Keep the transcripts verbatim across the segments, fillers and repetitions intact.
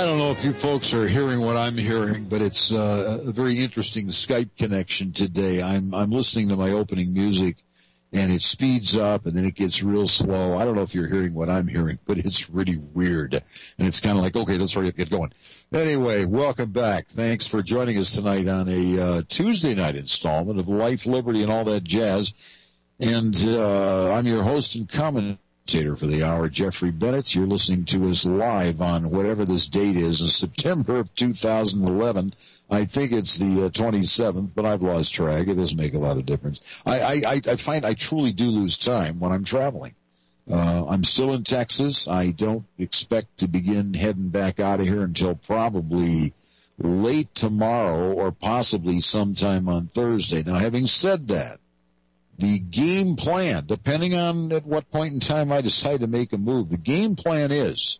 I don't know if you folks are hearing what I'm hearing, but it's uh, a very interesting Skype connection today. I'm I'm listening to my opening music, and it speeds up, and then it gets real slow. I don't know if you're hearing what I'm hearing, but it's really weird. And it's kind of like, okay, let's hurry up, get going. Anyway, welcome back. Thanks for joining us tonight on a uh, Tuesday night installment of Life, Liberty, and all that jazz. And uh, I'm your host and commentator for the hour, Jeffrey Bennett. You're listening to us live on whatever this date is in September of two thousand eleven. I think it's the uh, twenty-seventh, but I've lost track. It doesn't make a lot of difference. I, I, I find I truly do lose time when I'm traveling. Uh, I'm still in Texas. I don't expect to begin heading back out of here until probably late tomorrow or possibly sometime on Thursday. Now, having said that, the game plan, depending on at what point in time I decide to make a move, the game plan is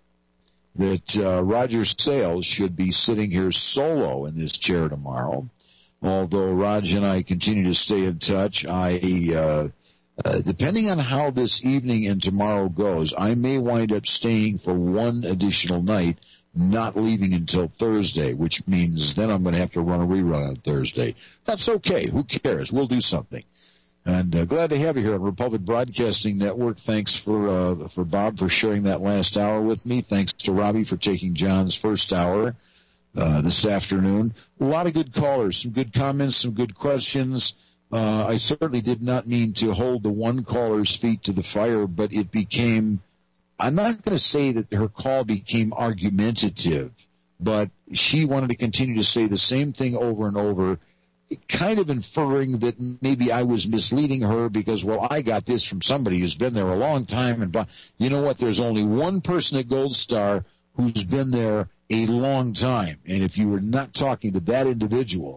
that uh, Roger Sales should be sitting here solo in this chair tomorrow. Although Raj and I continue to stay in touch, I, uh, uh, depending on how this evening and tomorrow goes, I may wind up staying for one additional night, not leaving until Thursday, which means then I'm going to have to run a rerun on Thursday. That's okay. Who cares? We'll do something. And uh, glad to have you here on Republic Broadcasting Network. Thanks for uh, for Bob for sharing that last hour with me. Thanks to Robbie for taking John's first hour uh, this afternoon. A lot of good callers, some good comments, some good questions. Uh, I certainly did not mean to hold the one caller's feet to the fire, but it became, I'm not going to say that her call became argumentative, but she wanted to continue to say the same thing over and over, kind of inferring that maybe I was misleading her because, well, I got this from somebody who's been there a long time. And you know what? There's only one person at Gold Star who's been there a long time. And if you were not talking to that individual,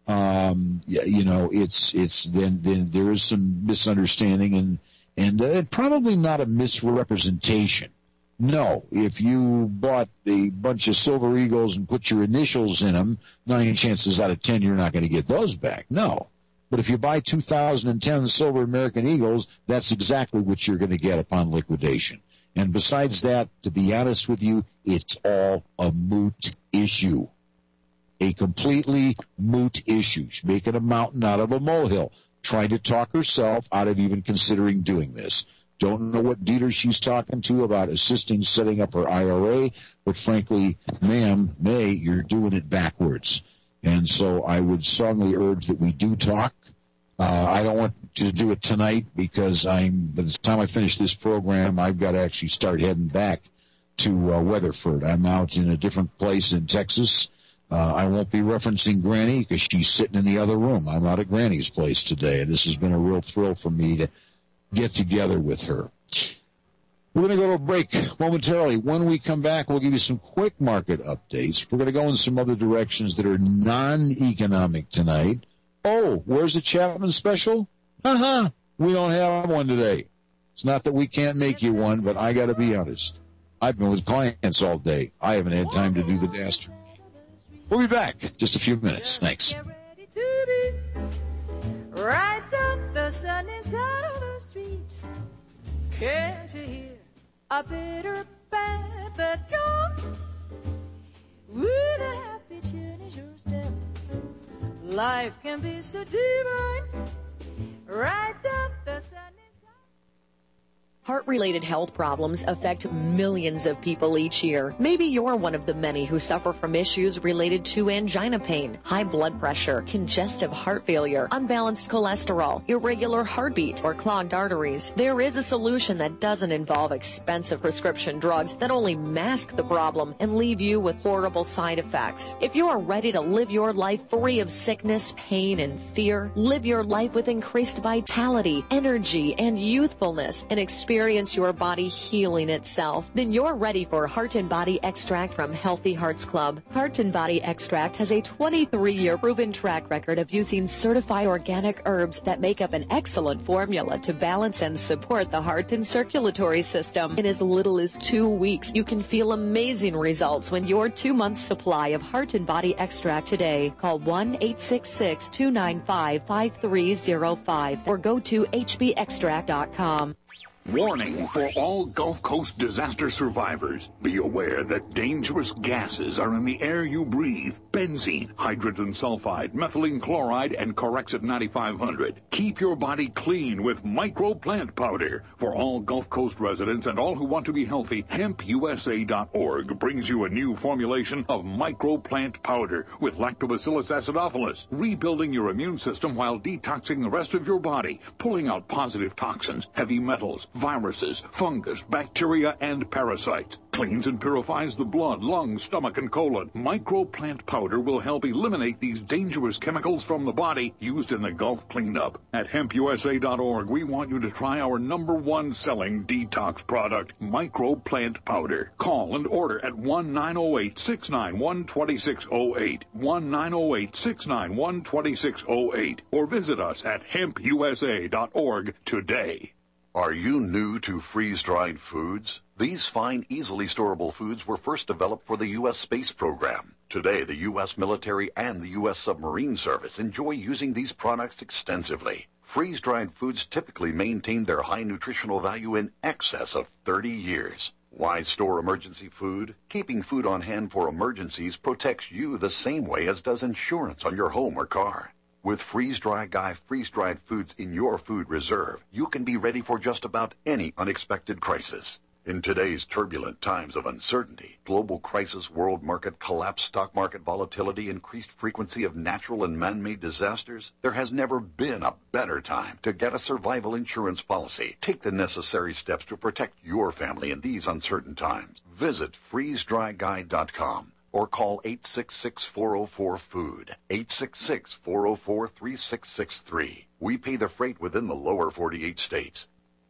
um, you know, it's, it's, then, then there is some misunderstanding and, and uh, probably not a misrepresentation. No, if you bought a bunch of Silver Eagles and put your initials in them, nine chances out of ten you're not going to get those back. No. But if you buy two thousand ten Silver American Eagles, that's exactly what you're going to get upon liquidation. And besides that, to be honest with you, it's all a moot issue. A completely moot issue. She's making a mountain out of a molehill, trying to talk herself out of even considering doing this. Don't know what dealer she's talking to about assisting setting up her I R A, but frankly, ma'am, May, you're doing it backwards. And so I would strongly urge that we do talk. Uh, I don't want to do it tonight because I'm, by the time I finish this program, I've got to actually start heading back to uh, Weatherford. I'm out in a different place in Texas. Uh, I won't be referencing Granny because she's sitting in the other room. I'm out at Granny's place today, and this has been a real thrill for me to get together with her. We're going to go to a break momentarily. When we come back, we'll give you some quick market updates. We're going to go in some other directions that are non-economic tonight. Oh, where's the Chapman special? Uh-huh. We don't have one today. It's not that we can't make you one, but I got to be honest. I've been with clients all day. I haven't had time to do the dastardly. We'll be back just a few minutes. Thanks. Right up the sunny side of the street. Can't you hear a bitter band that comes with a happy tune as your step? Life can be so divine. Right up the sunny side. Heart-related health problems affect millions of people each year. Maybe you're one of the many who suffer from issues related to angina pain, high blood pressure, congestive heart failure, unbalanced cholesterol, irregular heartbeat, or clogged arteries. There is a solution that doesn't involve expensive prescription drugs that only mask the problem and leave you with horrible side effects. If you are ready to live your life free of sickness, pain, and fear, live your life with increased vitality, energy, and youthfulness, and experience Experience your body healing itself, then you're ready for Heart and Body Extract from Healthy Hearts Club. Heart and Body Extract has a twenty-three year proven track record of using certified organic herbs that make up an excellent formula to balance and support the heart and circulatory system. In as little as two weeks, you can feel amazing results when your two-month supply of Heart and Body Extract today. Call one eight six six, two nine five, five three zero five or go to h b extract dot com. Warning for all Gulf Coast disaster survivors. Be aware that dangerous gases are in the air you breathe. Benzene, hydrogen sulfide, methylene chloride, and Corexit ninety-five hundred. Keep your body clean with Micro Plant Powder. For all Gulf Coast residents and all who want to be healthy, hemp U S A dot org brings you a new formulation of Micro Plant Powder with Lactobacillus acidophilus, rebuilding your immune system while detoxing the rest of your body, pulling out positive toxins, heavy metals, viruses, fungus, bacteria, and parasites. Cleans and purifies the blood, lungs, stomach, and colon. Micro Plant Powder will help eliminate these dangerous chemicals from the body used in the Gulf cleanup. At hemp U S A dot org, we want you to try our number one selling detox product, Micro Plant Powder. Call and order at one nine zero eight, six nine one, two six zero eight, one nine zero eight, six nine one, two six zero eight, or visit us at hemp U S A dot org today. Are you new to freeze-dried foods? These fine, easily storable foods were first developed for the U S space program. Today, the U S military and the U S submarine service enjoy using these products extensively. Freeze-dried foods typically maintain their high nutritional value in excess of thirty years. Why store emergency food? Keeping food on hand for emergencies protects you the same way as does insurance on your home or car. With Freeze-Dry Guy freeze-dried foods in your food reserve, you can be ready for just about any unexpected crisis. In today's turbulent times of uncertainty, global crisis, world market collapse, stock market volatility, increased frequency of natural and man-made disasters, there has never been a better time to get a survival insurance policy. Take the necessary steps to protect your family in these uncertain times. Visit freeze dry guy dot com. or call eight six six, four oh four, food, eight six six, four oh four, three six six three. We pay the freight within the lower forty-eight states.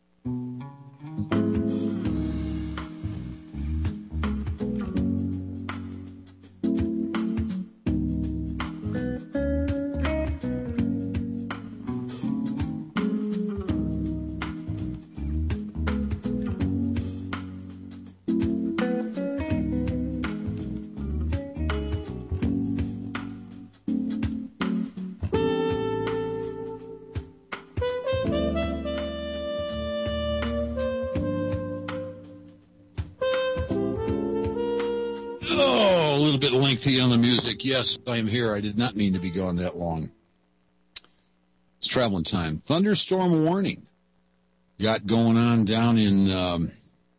Bit lengthy on the music. Yes, I'm here. I did not mean to be gone that long. It's traveling time. Thunderstorm warning got going on down in um,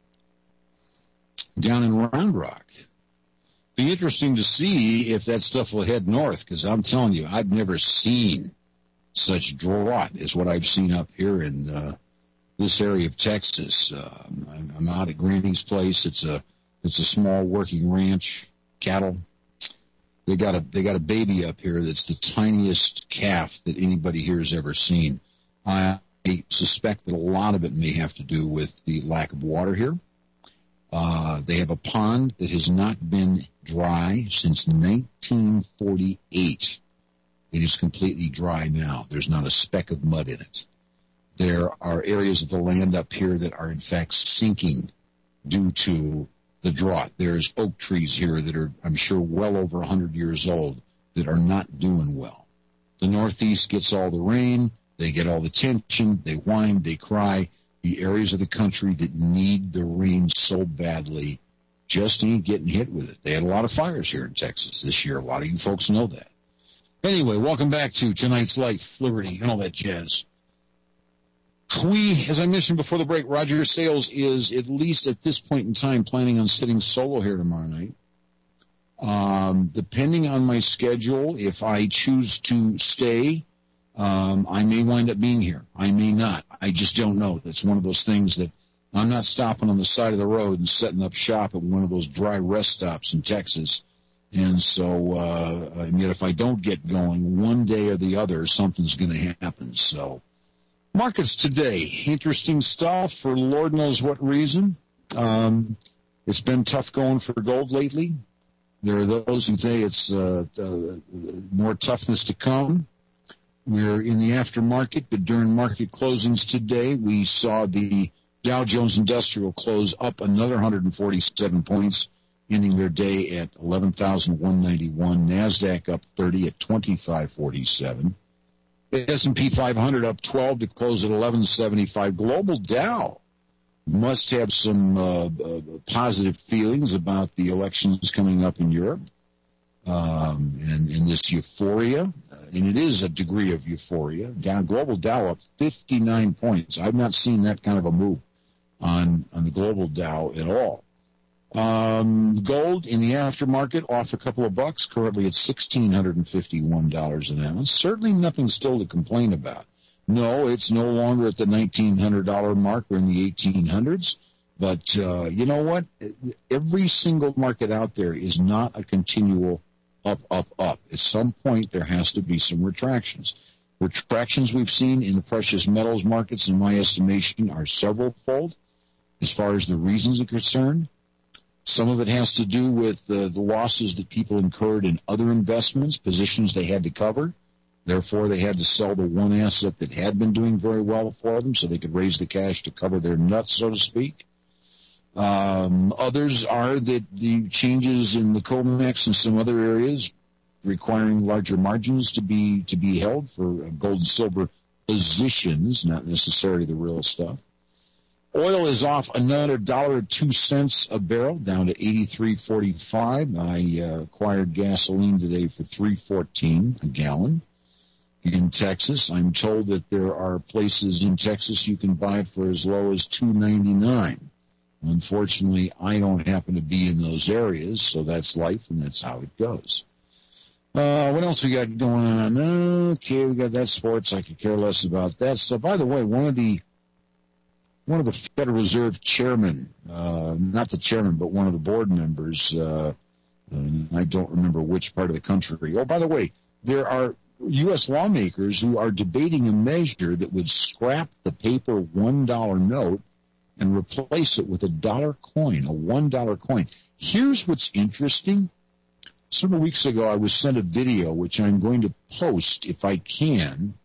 down in Round Rock. Be interesting to see if that stuff will head north, because I'm telling you, I've never seen such drought as what I've seen up here in uh, this area of Texas. Uh, I'm, I'm out at Granny's place. It's a it's a small working ranch. Cattle. They got a they got a baby up here that's the tiniest calf that anybody here has ever seen. I suspect that a lot of it may have to do with the lack of water here. Uh, they have a pond that has not been dry since nineteen forty-eight. It is completely dry now. There's not a speck of mud in it. There are areas of the land up here that are in fact sinking due to the drought. There's oak trees here that are, I'm sure, well over one hundred years old that are not doing well. The Northeast gets all the rain. They get all the attention. They whine. They cry. The areas of the country that need the rain so badly just ain't getting hit with it. They had a lot of fires here in Texas this year. A lot of you folks know that. Anyway, welcome back to tonight's Life, Liberty, and all that jazz. We, as I mentioned before the break, Roger Sales is, at least at this point in time, planning on sitting solo here tomorrow night. Um, depending on my schedule, if I choose to stay, um, I may wind up being here. I may not. I just don't know. It's one of those things that I'm not stopping on the side of the road and setting up shop at one of those dry rest stops in Texas. And so, uh, I mean, if I don't get going, one day or the other, something's going to happen. So, markets today, interesting stuff for Lord knows what reason. Um, it's been tough going for gold lately. There are those who say it's uh, uh, more toughness to come. We're in the aftermarket, but during market closings today, we saw the Dow Jones Industrial close up another one hundred forty-seven points, ending their day at eleven thousand one hundred ninety-one. NASDAQ up thirty at twenty-five forty-seven. S and P five hundred up twelve to close at eleven seventy-five. Global Dow must have some uh, uh, positive feelings about the elections coming up in Europe um, and, and this euphoria. Uh, and it is a degree of euphoria. Down, global Dow up fifty-nine points. I've not seen that kind of a move on, on the global Dow at all. Um, gold in the aftermarket off a couple of bucks, currently at one thousand six hundred fifty-one dollars an ounce. Certainly nothing still to complain about. No, it's no longer at the nineteen hundred dollars mark or in the eighteen hundreds. But uh, you know what? Every single market out there is not a continual up, up, up. At some point, there has to be some retractions. Retractions we've seen in the precious metals markets, in my estimation, are several-fold as far as the reasons are concerned. Some of it has to do with uh, the losses that people incurred in other investments, positions they had to cover. Therefore, they had to sell the one asset that had been doing very well for them so they could raise the cash to cover their nuts, so to speak. Um, others are that the changes in the COMEX and some other areas requiring larger margins to be to be held for gold and silver positions, not necessarily the real stuff. Oil is off another dollar two cents a barrel, down to eighty-three forty-five. I uh, acquired gasoline today for three fourteen a gallon in Texas. I'm told that there are places in Texas you can buy it for as low as two ninety-nine. Unfortunately, I don't happen to be in those areas, so that's life, and that's how it goes. Uh, what else we got going on? Okay, we got that sports. I could care less about that stuff. By the way, one of the One of the Federal Reserve chairmen, uh, not the chairman, but one of the board members, uh, I don't remember which part of the country. Oh, by the way, there are U S lawmakers who are debating a measure that would scrap the paper one dollar note and replace it with a dollar coin, a one dollar coin. Here's what's interesting. Several weeks ago, I was sent a video, which I'm going to post, if I can,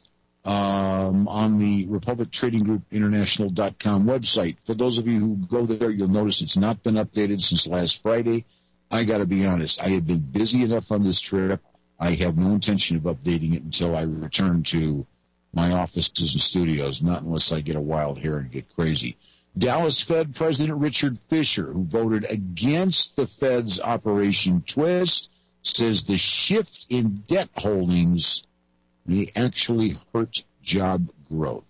Um, on the Republic Trading Group International dot com website. For those of you who go there, you'll notice it's not been updated since last Friday. I got to be honest, I have been busy enough on this trip. I have no intention of updating it until I return to my offices and studios, not unless I get a wild hair and get crazy. Dallas Fed President Richard Fisher, who voted against the Fed's Operation Twist, says the shift in debt holdings may actually hurt job growth.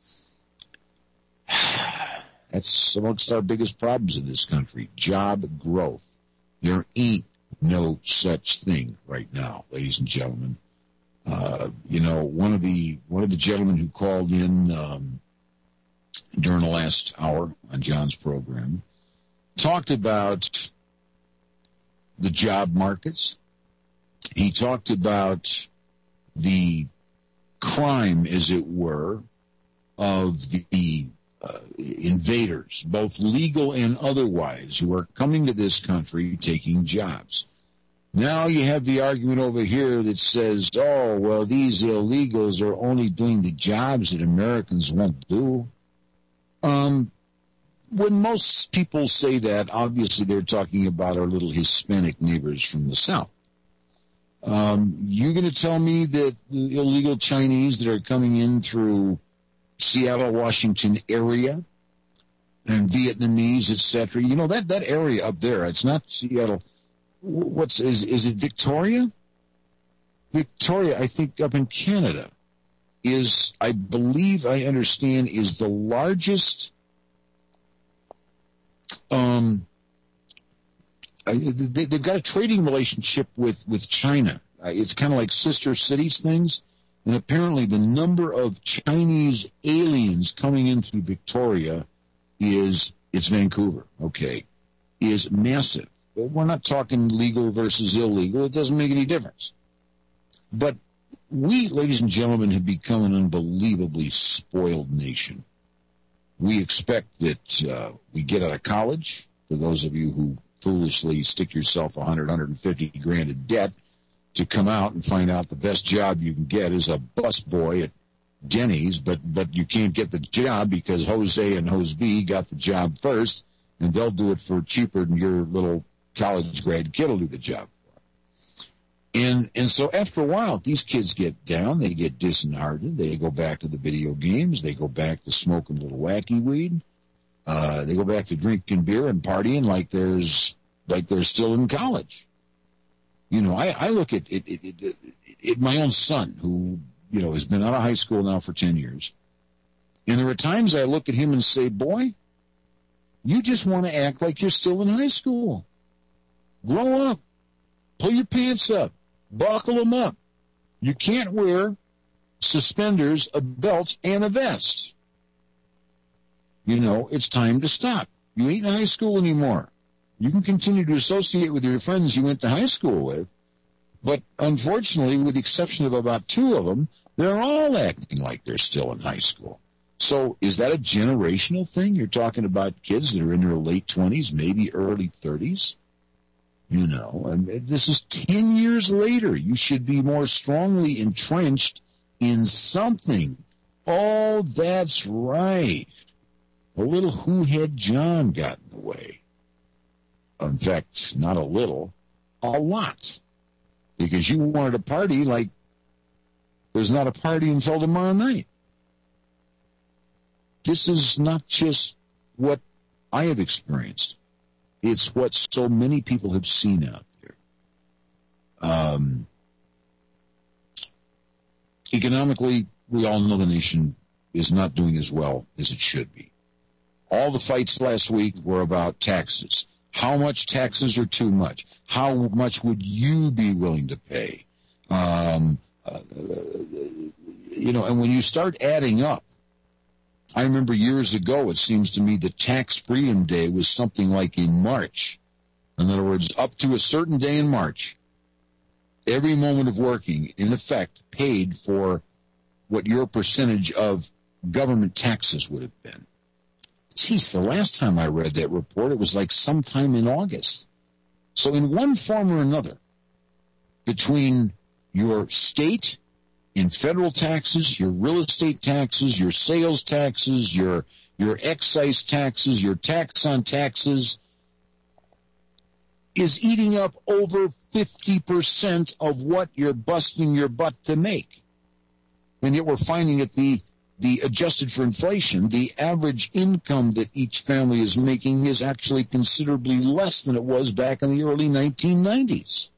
That's amongst our biggest problems in this country, job growth. There ain't no such thing right now, ladies and gentlemen. Uh, you know, one of the one of the gentlemen who called in um, during the last hour on John's program talked about the job markets. He talked about the crime, as it were, of the uh, invaders, both legal and otherwise, who are coming to this country taking jobs. Now you have the argument over here that says, oh, well, these illegals are only doing the jobs that Americans won't do. Um, when most people say that, obviously they're talking about our little Hispanic neighbors from the South. Um, you're going to tell me that the illegal Chinese that are coming in through Seattle, Washington area, and Vietnamese, et cetera, you know, that, that area up there, it's not Seattle. What's, is, is it Victoria? Victoria, I think, up in Canada, is, I believe, I understand, is the largest, um, They, they've got a trading relationship with, with China. Uh, it's kind of like sister cities things. And apparently the number of Chinese aliens coming in through Victoria is, it's Vancouver, okay, is massive. But we're not talking legal versus illegal. It doesn't make any difference. But we, ladies and gentlemen, have become an unbelievably spoiled nation. We expect that uh, we get out of college, for those of you who foolishly stick yourself one hundred, one hundred fifty grand in debt to come out and find out the best job you can get is a busboy at Denny's, but but you can't get the job because Jose and Jose B got the job first, and they'll do it for cheaper than your little college grad kid will do the job for. And and so after a while, these kids get down, they get disheartened, they go back to the video games, they go back to smoking a little wacky weed. Uh, they go back to drinking beer and partying like there's like they're still in college. You know, I, I look at it, it, it, it, it, my own son, who, you know, has been out of high school now for ten years. And there are times I look at him and say, boy, you just want to act like you're still in high school. Grow up. Pull your pants up. Buckle them up. You can't wear suspenders, a belt, and a vest. You know, it's time to stop. You ain't in high school anymore. You can continue to associate with your friends you went to high school with, but unfortunately, with the exception of about two of them, they're all acting like they're still in high school. So is that a generational thing? You're talking about kids that are in their late twenties, maybe early thirties? You know, and this is ten years later. You should be more strongly entrenched in something. Oh, that's right. A little who had John got in the way. In fact, not a little, a lot. Because you wanted a party like there's not a party until tomorrow night. This is not just what I have experienced. It's what so many people have seen out there. Um, economically, we all know the nation is not doing as well as it should be. All the fights last week were about taxes. How much taxes are too much? How much would you be willing to pay? Um, uh, you know, and when you start adding up, I remember years ago, it seems to me that Tax Freedom Day was something like in March. In other words, up to a certain day in March, every moment of working, in effect, paid for what your percentage of government taxes would have been. Geez, the last time I read that report, it was like sometime in August. So in one form or another, between your state and federal taxes, your real estate taxes, your sales taxes, your your excise taxes, your tax on taxes, is eating up over fifty percent of what you're busting your butt to make. And yet we're finding that the the adjusted for inflation, the average income that each family is making is actually considerably less than it was back in the early nineteen nineties.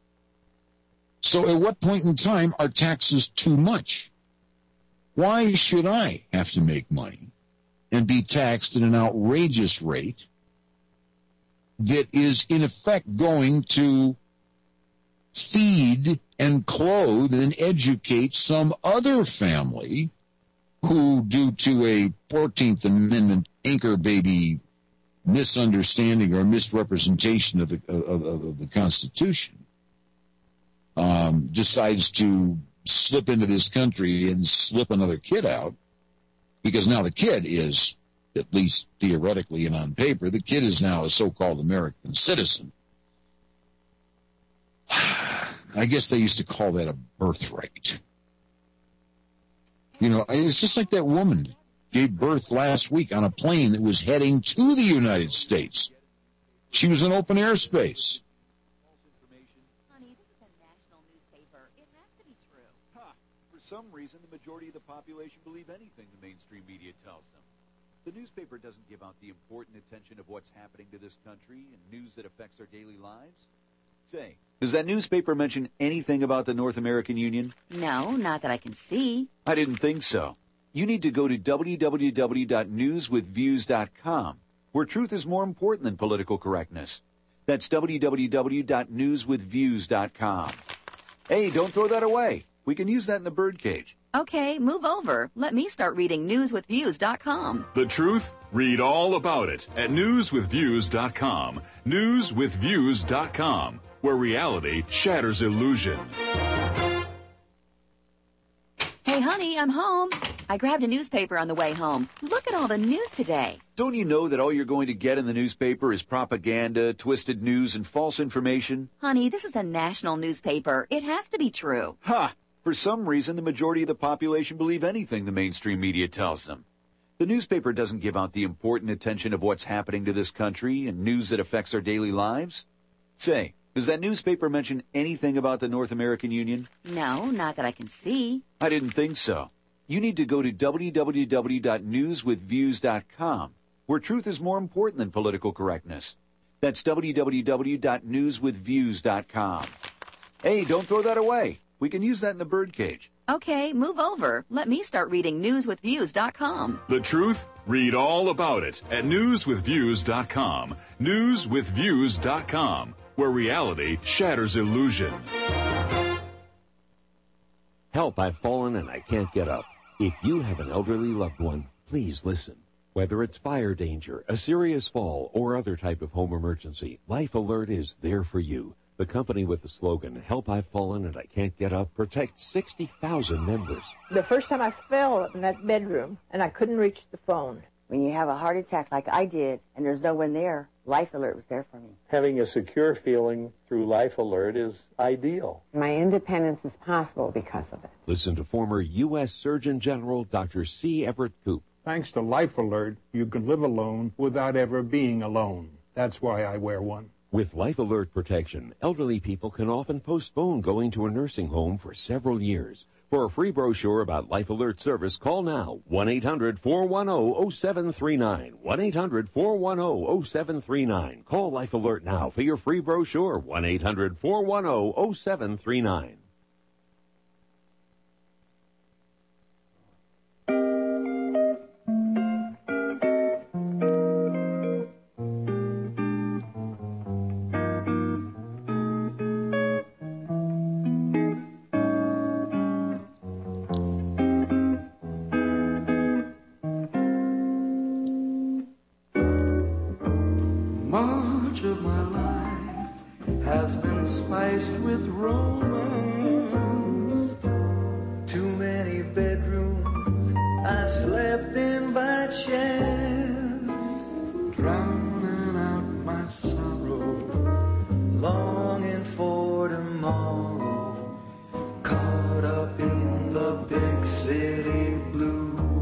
So at what point in time are taxes too much? Why should I have to make money and be taxed at an outrageous rate that is in effect going to feed and clothe and educate some other family who, due to a fourteenth Amendment anchor baby misunderstanding or misrepresentation of the, of, of, of the Constitution, um, decides to slip into this country and slip another kid out, because now the kid is, at least theoretically and on paper, the kid is now a so-called American citizen. I guess they used to call that a birthright. You know, it's just like that woman gave birth last week on a plane that was heading to the United States. She was in open airspace. Honey, this is a national newspaper. It has to be true. Huh. For some reason, the majority of the population believe anything the mainstream media tells them. The newspaper doesn't give out the important attention of what's happening to this country and news that affects our daily lives. Say, does that newspaper mention anything about the North American Union? No, not that I can see. I didn't think so. You need to go to w w w dot news with views dot com, where truth is more important than political correctness. That's w w w dot news with views dot com. Hey, don't throw that away. We can use that in the birdcage. Okay, move over. Let me start reading news with views dot com. The truth? Read all about it at news with views dot com. news with views dot com, where reality shatters illusion. Hey, honey, I'm home. I grabbed a newspaper on the way home. Look at all the news today. Don't you know that all you're going to get in the newspaper is propaganda, twisted news, and false information? Honey, this is a national newspaper. It has to be true. Ha! For some reason, the majority of the population believe anything the mainstream media tells them. The newspaper doesn't give out the important attention of what's happening to this country and news that affects our daily lives. Say, does that newspaper mention anything about the North American Union? No, not that I can see. I didn't think so. You need to go to w w w dot news with views dot com, where truth is more important than political correctness. That's w w w dot news with views dot com. Hey, don't throw that away. We can use that in the birdcage. Okay, move over. Let me start reading news with views dot com. The truth? Read all about it at news with views dot com. news with views dot com, where reality shatters illusion. Help, I've fallen and I can't get up. If you have an elderly loved one, please listen. Whether it's fire danger, a serious fall, or other type of home emergency, Life Alert is there for you. The company with the slogan, Help, I've Fallen and I Can't Get Up, protects sixty thousand members. The first time I fell in that bedroom and I couldn't reach the phone. When you have a heart attack like I did and there's no one there, Life Alert was there for me. Having a secure feeling through Life Alert is ideal. My independence is possible because of it. Listen to former U S Surgeon General Doctor C. Everett Koop. Thanks to Life Alert, you can live alone without ever being alone. That's why I wear one. With Life Alert protection, elderly people can often postpone going to a nursing home for several years. For a free brochure about Life Alert service, call now, one eight hundred four one zero zero seven three nine, one eight hundred four one zero zero seven three nine. Call Life Alert now for your free brochure, one eight hundred four one zero zero seven three nine. Much of my life has been spiced with romance. Too many bedrooms I slept in by chance, drowning out my sorrow, longing for tomorrow, caught up in the big city blues.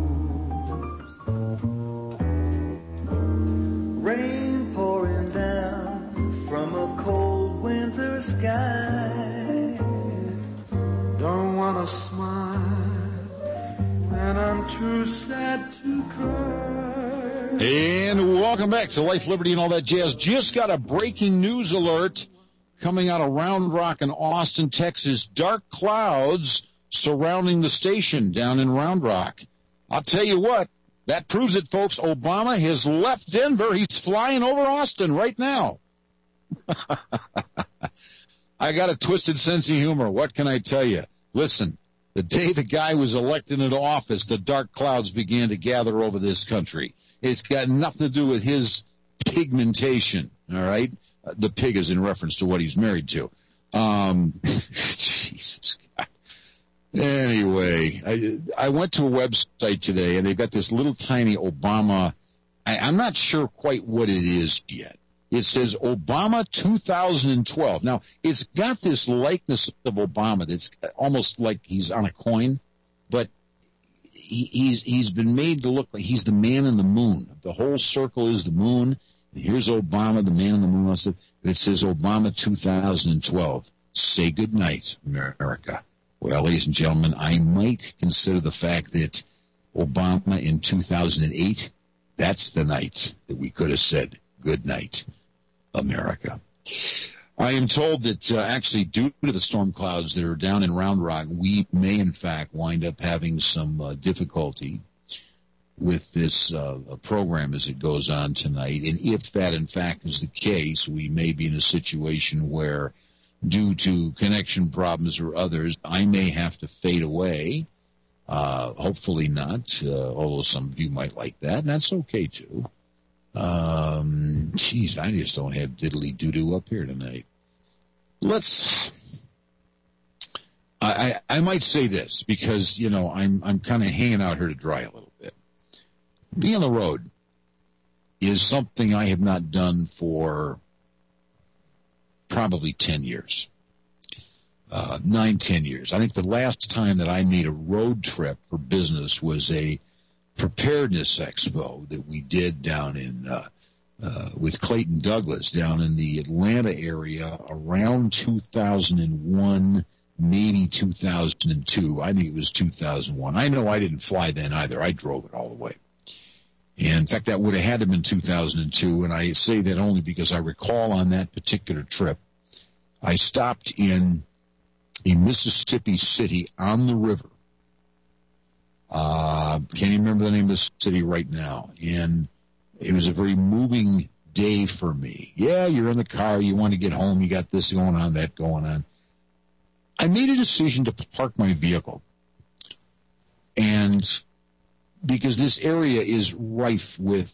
Rain pouring down from a cold winter sky. Don't wanna smile, and I'm too sad to cry. And welcome back to Life, Liberty, and all that jazz. Just got a breaking news alert coming out of Round Rock in Austin, Texas. Dark clouds surrounding the station down in Round Rock. I'll tell you what. That proves it, folks. Obama has left Denver. He's flying over Austin right now. I got a twisted sense of humor. What can I tell you? Listen, the day the guy was elected into office, the dark clouds began to gather over this country. It's got nothing to do with his pigmentation, all right? Uh, the pig is in reference to what he's married to. Um, Jesus God. Anyway, I, I went to a website today, and they've got this little tiny Obama. I, I'm not sure quite what it is yet. It says Obama two thousand twelve. Now, it's got this likeness of Obama that's almost like he's on a coin, but he, he's he's been made to look like he's the man in the moon. The whole circle is the moon. And here's Obama, the man in the moon. It says Obama two thousand twelve. Say goodnight, America. Well, ladies and gentlemen, I might consider the fact that Obama in two thousand eight, that's the night that we could have said good night, America. I am told that uh, actually due to the storm clouds that are down in Round Rock, we may in fact wind up having some uh, difficulty with this uh, program as it goes on tonight. And if that in fact is the case, we may be in a situation where due to connection problems or others, I may have to fade away. Uh, hopefully not, uh, although some of you might like that, and that's okay too. Um, geez, I just don't have diddly doo-doo up here tonight. Let's, I, I, I might say this because, you know, I'm, I'm kind of hanging out here to dry a little bit. Being on the road is something I have not done for probably ten years, uh, nine, ten years. I think the last time that I made a road trip for business was a preparedness expo that we did down in, uh, uh, with Clayton Douglas down in the Atlanta area around two thousand one, maybe two thousand two. I think it was two thousand one. I know I didn't fly then either. I drove it all the way. And in fact, that would have had to been two thousand two, and I say that only because I recall on that particular trip, I stopped in a Mississippi city on the river. Uh, can't even remember the name of the city right now. And it was a very moving day for me. Yeah, you're in the car, you want to get home, you got this going on, that going on. I made a decision to park my vehicle. And because this area is rife with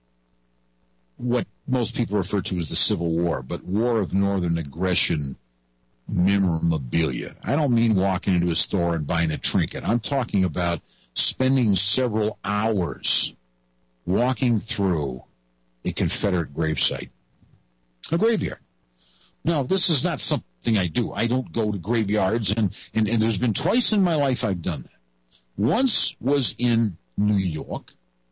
what most people refer to as the Civil War, but War of Northern Aggression memorabilia. I don't mean walking into a store and buying a trinket. I'm talking about spending several hours walking through a Confederate gravesite, a graveyard. Now, this is not something I do. I don't go to graveyards, and, and, and there's been twice in my life I've done that. Once was in New York.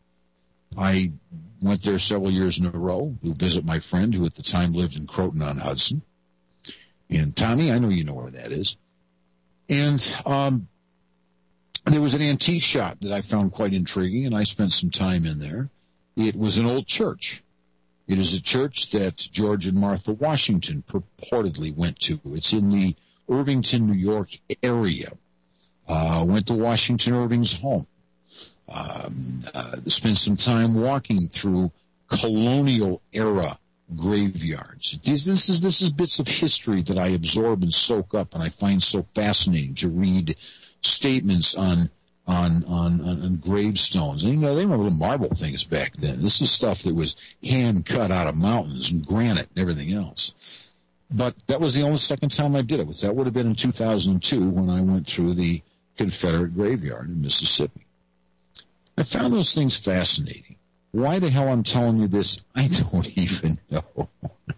I went there several years in a row to visit my friend who at the time lived in Croton-on-Hudson. And Tommy, I know you know where that is. And um, there was an antique shop that I found quite intriguing, and I spent some time in there. It was an old church. It is a church that George and Martha Washington purportedly went to. It's in the Irvington, New York area. Uh, went to Washington Irving's home. Um, uh, spent some time walking through colonial-era graveyards. This, this is this is bits of history that I absorb and soak up, and I find so fascinating to read statements on on on, on, on gravestones. And, you know, they were little marble things back then. This is stuff that was hand cut out of mountains and granite and everything else. But that was the only second time I did it. That would have been in two thousand two when I went through the Confederate graveyard in Mississippi. I found those things fascinating. Why the hell I'm telling you this, I don't even know.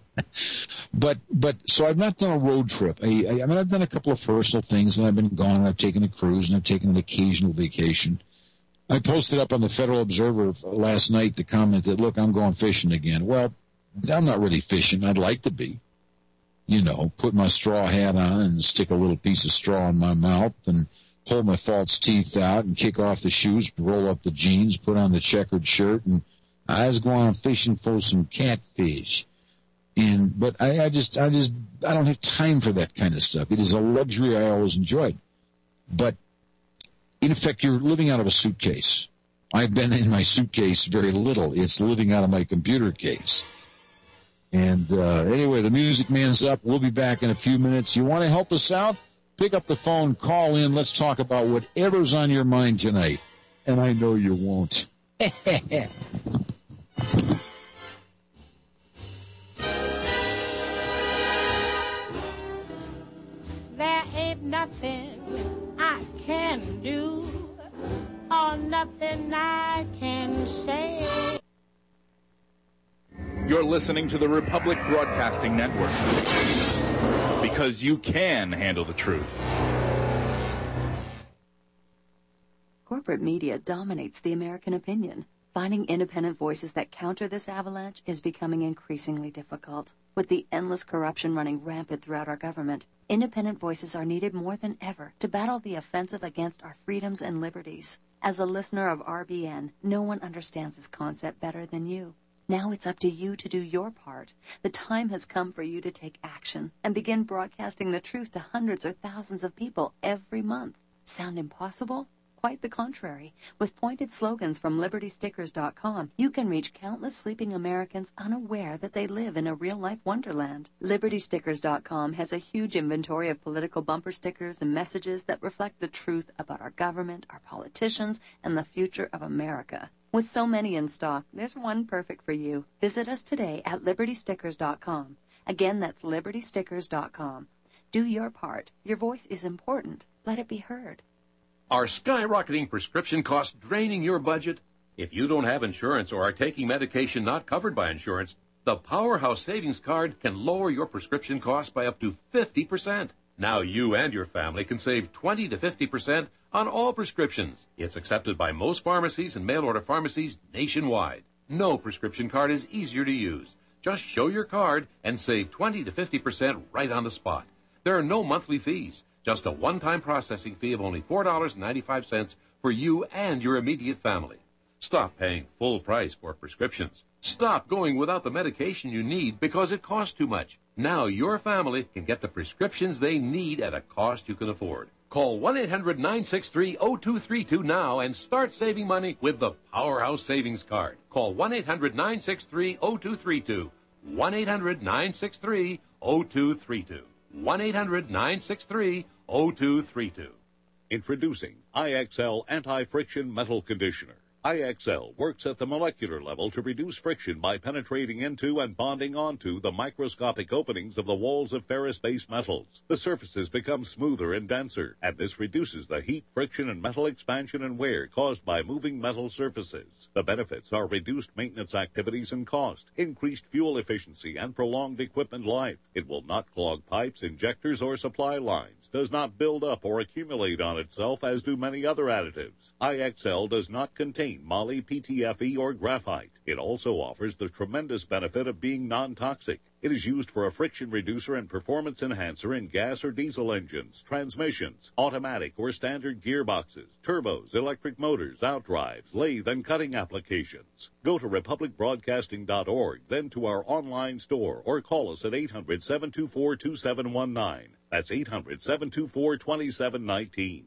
but but so I've not done a road trip. I, I, I mean, I've done a couple of personal things, and I've been gone, and I've taken a cruise, and I've taken an occasional vacation. I posted up on the Federal Observer last night the comment that, look, I'm going fishing again. Well, I'm not really fishing. I'd like to be. You know, put my straw hat on and stick a little piece of straw in my mouth and pull my false teeth out and kick off the shoes, roll up the jeans, put on the checkered shirt, and I was going fishing for some catfish. And but I, I just I just I don't have time for that kind of stuff. It is a luxury I always enjoyed. But in effect, you're living out of a suitcase. I've been in my suitcase very little. It's living out of my computer case. And uh, anyway, the Music Man's up. We'll be back in a few minutes. You want to help us out? Pick up the phone, call in. Let's talk about whatever's on your mind tonight. And I know you won't. There ain't nothing I can do or nothing I can say. You're listening to the Republic Broadcasting Network. Because you can handle the truth. Corporate media dominates the American opinion. Finding independent voices that counter this avalanche is becoming increasingly difficult. With the endless corruption running rampant throughout our government, independent voices are needed more than ever to battle the offensive against our freedoms and liberties. As a listener of R B N, no one understands this concept better than you. Now it's up to you to do your part. The time has come for you to take action and begin broadcasting the truth to hundreds or thousands of people every month. Sound impossible? Quite the contrary. With pointed slogans from Liberty Stickers dot com, you can reach countless sleeping Americans unaware that they live in a real-life wonderland. Liberty Stickers dot com has a huge inventory of political bumper stickers and messages that reflect the truth about our government, our politicians, and the future of America. With so many in stock, there's one perfect for you. Visit us today at Liberty Stickers dot com. Again, that's Liberty Stickers dot com. Do your part. Your voice is important. Let it be heard. Are skyrocketing prescription costs draining your budget? If you don't have insurance or are taking medication not covered by insurance, the Powerhouse Savings Card can lower your prescription costs by up to fifty percent. Now you and your family can save twenty to fifty percent on all prescriptions. It's accepted by most pharmacies and mail-order pharmacies nationwide. No prescription card is easier to use. Just show your card and save twenty to fifty percent right on the spot. There are no monthly fees. Just a one-time processing fee of only four dollars and ninety-five cents for you and your immediate family. Stop paying full price for prescriptions. Stop going without the medication you need because it costs too much. Now your family can get the prescriptions they need at a cost you can afford. Call one eight hundred nine six three zero two three two now and start saving money with the Powerhouse Savings Card. Call one eight hundred nine six three zero two three two. one eight hundred nine six three zero two three two. one eight hundred nine six three zero two three two. Introducing I X L Anti-Friction Metal Conditioner. I X L works at the molecular level to reduce friction by penetrating into and bonding onto the microscopic openings of the walls of ferrous-based metals. The surfaces become smoother and denser, and this reduces the heat, friction, and metal expansion and wear caused by moving metal surfaces. The benefits are reduced maintenance activities and cost, increased fuel efficiency, and prolonged equipment life. It will not clog pipes, injectors, or supply lines, does not build up or accumulate on itself as do many other additives. I X L does not contain moly, P T F E, or graphite. It also offers the tremendous benefit of being non-toxic. It is used for a friction reducer and performance enhancer in gas or diesel engines, transmissions, automatic or standard gearboxes, turbos, electric motors, outdrives, lathe, and cutting applications. Go to republic broadcasting dot org, then to our online store, or call us at eight hundred, seven two four, two seven one nine. That's eight hundred, seven two four, two seven one nine.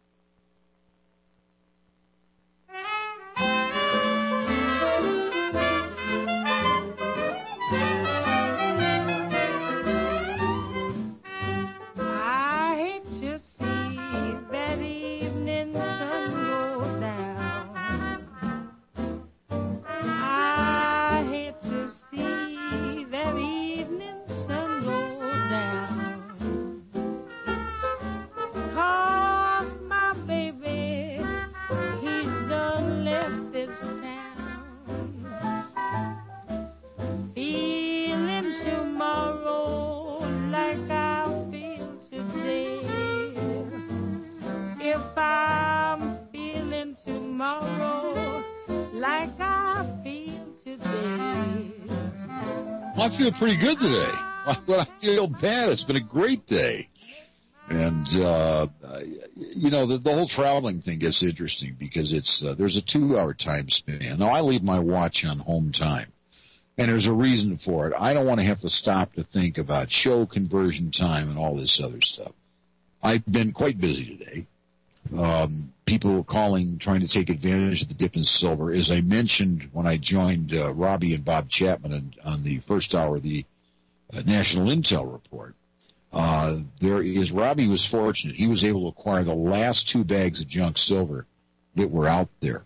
I feel pretty good today. When I feel bad, it's been a great day. And, uh, you know, the, the whole traveling thing gets interesting because it's, uh, there's a two hour time span. Now I leave my watch on home time and there's a reason for it. I don't want to have to stop to think about show conversion time and all this other stuff. I've been quite busy today. Um, people calling, trying to take advantage of the dip in silver. As I mentioned when I joined uh, Robbie and Bob Chapman on, on the first hour of the uh, National Intel Report, uh, there is, Robbie was fortunate. He was able to acquire the last two bags of junk silver that were out there.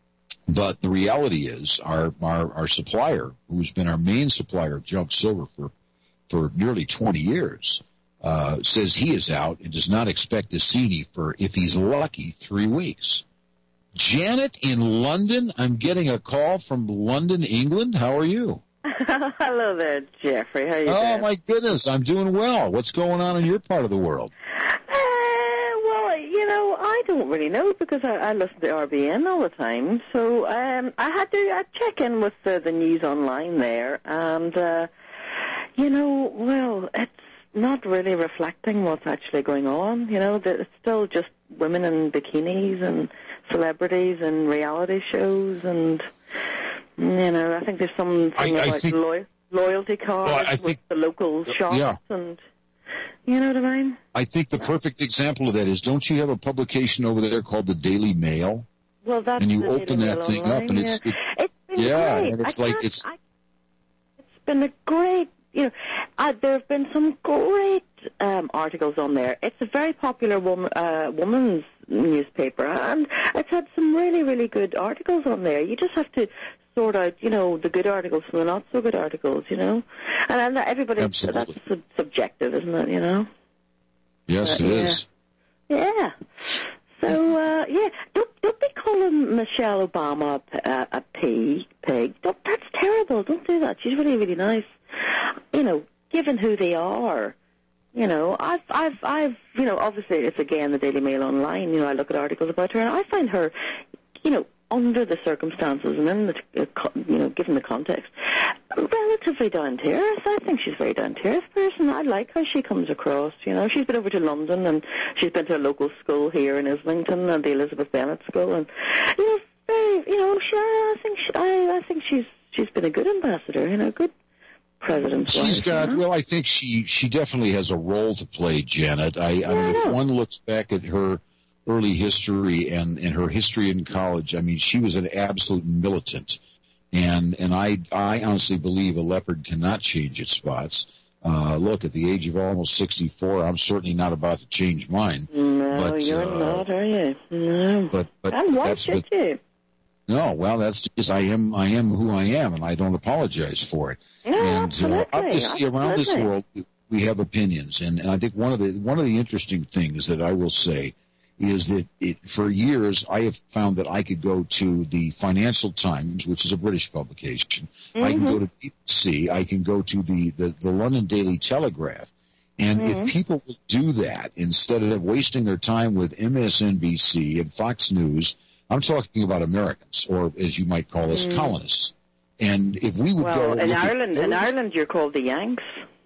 But the reality is our, our, our supplier, who's been our main supplier of junk silver for, for nearly twenty years, Uh, says he is out and does not expect to see me for, if he's lucky, three weeks. Janet in London, I'm getting a call from London, England. How are you? Hello there, Jeffrey. How are you oh, doing? my goodness, I'm doing well. What's going on in your part of the world? Uh, well, you know, I don't really know because I, I listen to R B N all the time. So um, I had to uh, check in with uh, the news online there. And, uh, you know, well, it's not really reflecting what's actually going on. You know, it's still just women in bikinis and celebrities and reality shows, and you know, I think there's some thing I, I about think, lo- loyalty cards well, I with think, the local shops, yeah. and you know what I mean. I think the perfect example of that is, don't you have a publication over there called the Daily Mail? Well, that's and you the open Daily that Mail thing online, up, and it's yeah, it, it's been yeah, great. and it's I like can't- it's. I, it's been a great. You know, uh, there have been some great um, articles on there. It's a very popular woman, uh, woman's newspaper, and it's had some really, really good articles on there. You just have to sort out, you know, the good articles from the not so good articles, you know. And, and everybody, Absolutely. that's sub- subjective, isn't it, you know? Yes, Uh, it yeah. is. Yeah. So, uh, yeah, don't, don't be calling Michelle Obama a, a, a pig. pig. Don't, that's terrible. Don't do that. She's really, really nice. You know, given who they are, you know, I've, I've, I've, you know, obviously it's again the Daily Mail online. You know, I look at articles about her, and I find her, you know, under the circumstances and in the, uh, co- you know, given the context, relatively down to earth. I think she's a very down to earth person. I like how she comes across. You know, she's been over to London and she's been to a local school here in Islington, and the Elizabeth Bennet School, and you know, very, you know, she, I think she, I, I think she's she's been a good ambassador, you know, good president's wife. She's got, you know? well, I think she, she definitely has a role to play, Janet. I, yeah, I mean, I if know. one looks back at her early history and, and her history in college, I mean, she was an absolute militant. And, and I, I honestly believe a leopard cannot change its spots. Uh, look, at the age of almost sixty-four, I'm certainly not about to change mine. No, but, you're uh, not, are you? No. But, but And why that's, should but, you? No, well, that's just, I am, I am who I am, and I don't apologize for it. No, and absolutely, uh, obviously, around this absolutely. world, we have opinions, and, and I think one of the one of the interesting things that I will say is that it, for years I have found that I could go to the Financial Times, which is a British publication. Mm-hmm. I can go to B B C. I can go to the the, the London Daily Telegraph. And Mm-hmm. if people would do that instead of wasting their time with M S N B C and Fox News, I'm talking about Americans, or as you might call us, Mm. colonists. And if we would Well, go in look at Ireland, in those- Ireland, you're called the Yanks.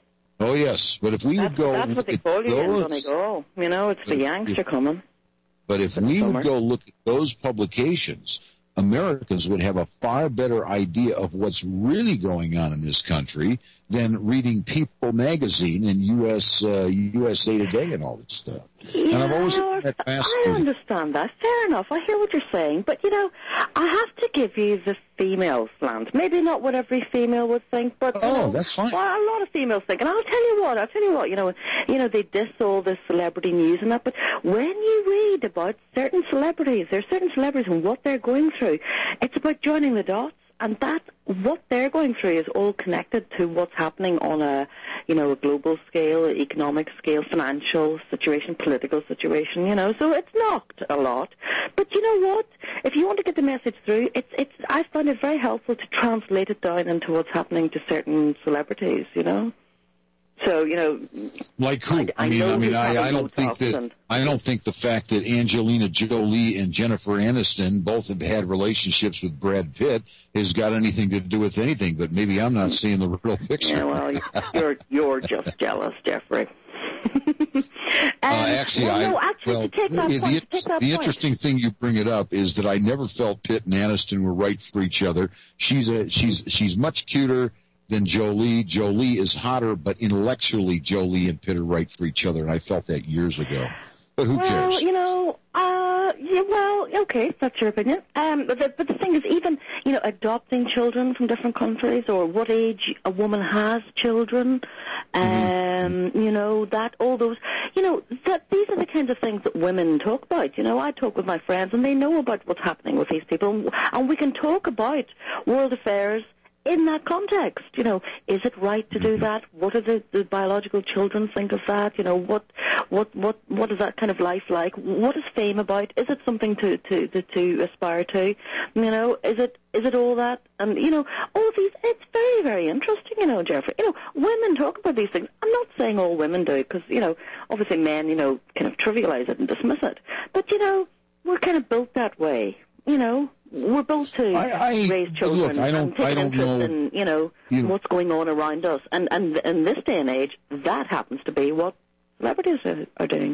Oh yes, but if we That's, would go, that's look what they at call you in those- Donegal. You know, it's the But Yanks if- are coming. But if For the we summer. would go look at those publications, Americans would have a far better idea of what's really going on in this country than reading People magazine and U S uh, U S A Today and all that stuff. Yeah, and I've always I, found that I fascinating. understand that. Fair enough. I hear what you're saying. But, you know, I have to give you the female slant. Maybe not what every female would think, but, you Oh, know, that's fine. well, a lot of females think. And I'll tell you what, I'll tell you what, you know, you know, they diss all this celebrity news and that, but when you read about certain celebrities, there are certain celebrities and what they're going through, it's about joining the dots. And that, what they're going through is all connected to what's happening on a, you know, a global scale, economic scale, financial situation, political situation, you know. So it's knocked a lot. But you know what? If you want to get the message through, it's, it's, I find it very helpful to translate it down into what's happening to certain celebrities, you know. So, you know, Like who? I- I I mean, know I mean, who's I, I having don't think Botox that and- I don't think the fact that Angelina Jolie and Jennifer Aniston both have had relationships with Brad Pitt has got anything to do with anything. But maybe I'm not seeing the real picture. yeah, well, you're, you're just jealous, Jeffrey. Uh, actually, well, no, I actually, well, to take that the, point, the, to take that the point. interesting thing you bring it up is that I never felt Pitt and Aniston were right for each other. She's a she's she's much cuter than Jolie. Jolie is hotter, but intellectually, Jolie and Pitt are right for each other, and I felt that years ago. But who well, cares? you know, uh, yeah, well, okay, that's your opinion. Um, but the, but the thing is, even, you know, adopting children from different countries, or what age a woman has children, um, Mm-hmm. you know, that, all those, you know, that these are the kinds of things that women talk about. You know, I talk with my friends, and they know about what's happening with these people, and we can talk about world affairs in that context. You know, is it right to do that? What do the, the biological children think of that? You know, what what what what is that kind of life like? What is fame about? Is it something to to to, to aspire to? You know, is it is it all that? And you know, all these, it's very very interesting. You know, Jeffrey. You know, women talk about these things. I'm not saying all women do, because you know, obviously men, you know, kind of trivialize it and dismiss it. But you know, we're kind of built that way. You know, we're built to I- I- raise but children look, I don't- and take I an don't interest know- in, you know, You- what's going on around us. And, and in this day and age, that happens to be what celebrities are, are doing.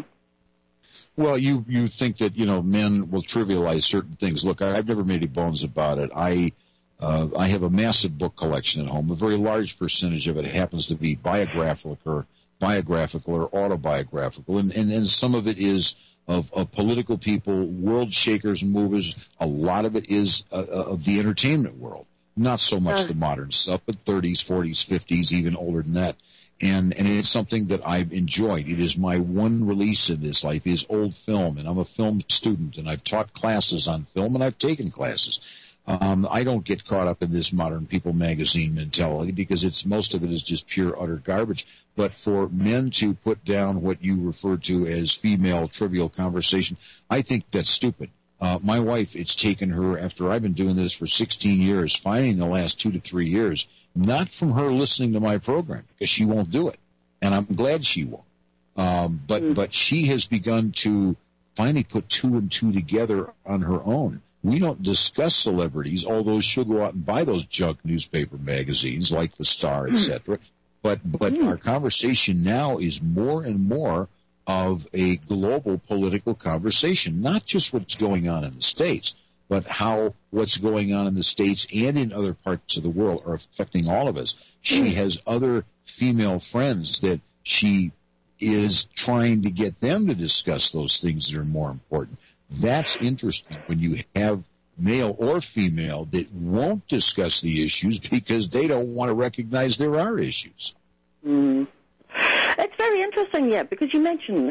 Well, you you think that, you know, men will trivialize certain things. Look, I, I've never made any bones about it. I uh, I have a massive book collection at home. A very large percentage of it happens to be biographical or biographical or autobiographical, and and, and some of it is of, of political people, world shakers and movers. A lot of it is uh, of the entertainment world. Not so much Uh. the modern stuff, but thirties, forties, fifties, even older than that. And and it's something that I've enjoyed. It is my one release in this life is old film, and I'm a film student, and I've taught classes on film, and I've taken classes. Um, I don't get caught up in this modern People magazine mentality because it's most of it is just pure utter garbage. But for men to put down what you refer to as female trivial conversation, I think that's stupid. Uh, my wife, it's taken her, after I've been doing this for sixteen years, finding the last two to three years, not from her listening to my program, because she won't do it. And I'm glad she won't. Um, but, Mm. but she has begun to finally put two and two together on her own. We don't discuss celebrities, although she'll go out and buy those junk newspaper magazines like The Star, et cetera. But, but Mm. our conversation now is more and more of a global political conversation, not just what's going on in the States, but how what's going on in the States and in other parts of the world are affecting all of us. She has other female friends that she is trying to get them to discuss those things that are more important. That's interesting when you have male or female that won't discuss the issues because they don't want to recognize there are issues. Mm. It's very interesting, yeah, because you mentioned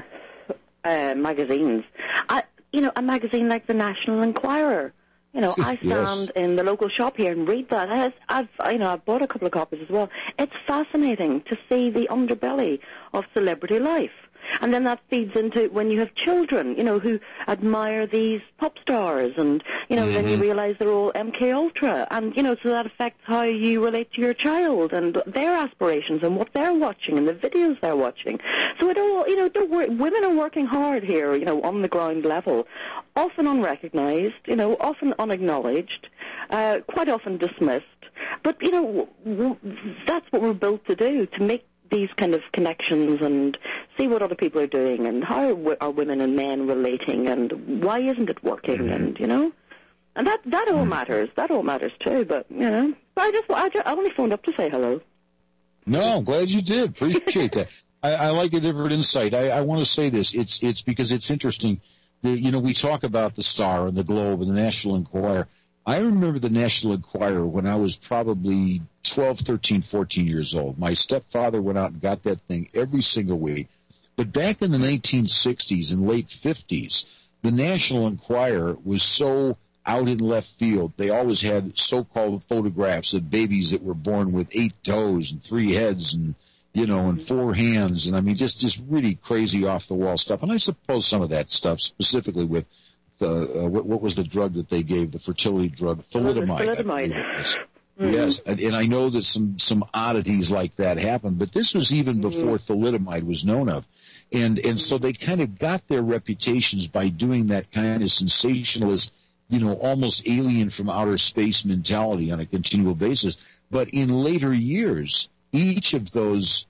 uh, magazines. I, you know, a magazine like the National Enquirer. You know, I stand yes. in the local shop here and read that. I've, I've, you know, I've bought a couple of copies as well. It's fascinating to see the underbelly of celebrity life. And then that feeds into when you have children, you know, who admire these pop stars, and, you know, mm-hmm. then you realize they're all M K Ultra, and, you know, so that affects how you relate to your child and their aspirations and what they're watching and the videos they're watching. So it all, you know, don't worry, women are working hard here, you know, on the ground level, often unrecognized, you know, often unacknowledged, uh, quite often dismissed. But, you know, w- w- that's what we're built to do, to make these kind of connections and see what other people are doing and how are, are women and men relating and why isn't it working, mm-hmm. and, you know, and that that all matters. That all matters too. But, you know, but I just I, just, I only phoned up to say hello. No, I'm glad you did. Appreciate that. I, I like a different insight. I, I want to say this. It's it's because it's interesting. The, you know, we talk about the Star and the Globe and the National Enquirer. I remember the National Enquirer when I was probably twelve, thirteen, fourteen years old. My stepfather went out and got that thing every single week. But back in the nineteen sixties and late fifties, the National Enquirer was so out in left field. They always had so-called photographs of babies that were born with eight toes and three heads and, you know, and four hands. And, I mean, just, just really crazy off-the-wall stuff. And I suppose some of that stuff, specifically with the, uh, what, what was the drug that they gave, the fertility drug, thalidomide. Thalidomide. Mm-hmm. Yes, and, and I know that some, some oddities like that happened, but this was even before mm-hmm. thalidomide was known of. And and so they kind of got their reputations by doing that kind of sensationalist, you know, almost alien from outer space mentality on a continual basis. But in later years, each of those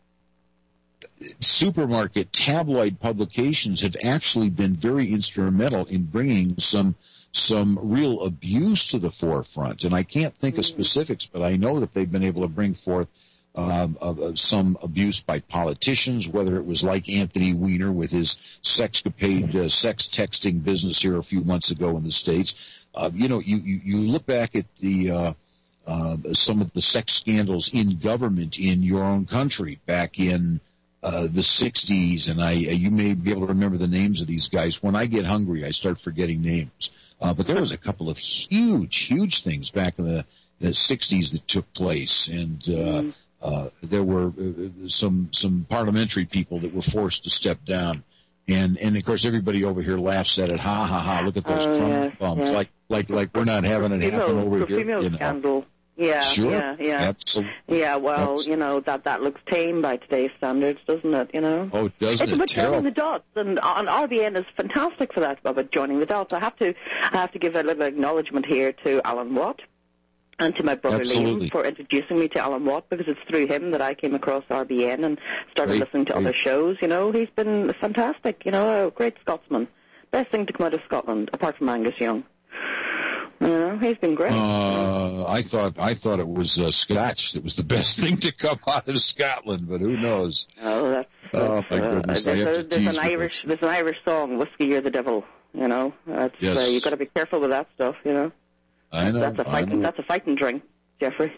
supermarket tabloid publications have actually been very instrumental in bringing some some real abuse to the forefront. And I can't think of specifics, but I know that they've been able to bring forth um, uh, some abuse by politicians, whether it was like Anthony Weiner with his sexcapade, uh, sex texting business here a few months ago in the States. Uh, you know, you, you, you look back at the uh, uh, some of the sex scandals in government in your own country back in Uh, the sixties, and I, uh, you may be able to remember the names of these guys. When I get hungry, I start forgetting names. Uh, but there was a couple of huge, huge things back in the, the sixties that took place, and uh, mm. uh, there were uh, some some parliamentary people that were forced to step down, and and of course everybody over here laughs at it. Ha ha ha! Look at those oh, Trump yeah, bums, yeah. like like like we're not having it female, happen over the here. Female you know. scandal. Yeah, sure. yeah, yeah. Absolutely. Yeah, well, Absolutely. you know, that, that looks tame by today's standards, doesn't it, you know? Oh, doesn't it's it? about Terrible. joining the dots, and, and R B N is fantastic for that, about joining the dots. I have to I have to give a little acknowledgement here to Alan Watt and to my brother Absolutely. Liam for introducing me to Alan Watt, because it's through him that I came across R B N and started Great, listening to great. other shows. You know, he's been fantastic, you know, a great Scotsman. Best thing to come out of Scotland, apart from Angus Young. You know, he's been great. Uh, I thought I thought it was uh, Scotch that was the best thing to come out of Scotland, but who knows? Oh, that's, that's oh my goodness! Uh, I have there's, to a, there's tease an you. Irish there's an Irish song, "Whiskey, You're the Devil." You know, that's, Yes. uh, you've got to be careful with that stuff. You know, I know. that's a I fighting know. that's a fighting drink, Jeffrey.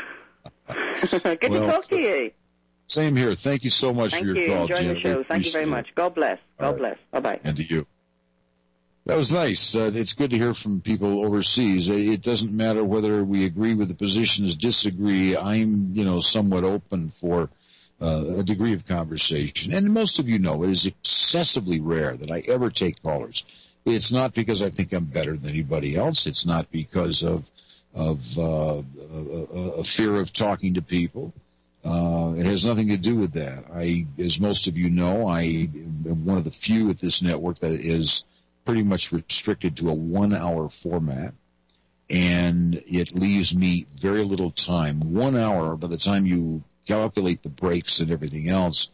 Good Well, to talk to you. Same here. Thank you so much Thank for your you. call, Enjoying Jen. the show. We Thank you very appreciate much. God bless. God All right. bless. Bye bye. it. And to you. That was nice. Uh, it's good to hear from people overseas. It doesn't matter whether we agree with the positions, disagree. I'm, you know, somewhat open for uh, a degree of conversation. And most of you know it is excessively rare that I ever take callers. It's not because I think I'm better than anybody else. It's not because of of uh, a, a fear of talking to people. Uh, it has nothing to do with that. I, as most of you know, I am one of the few at this network that is pretty much restricted to a one-hour format, and it leaves me very little time. One hour, by the time you calculate the breaks and everything else,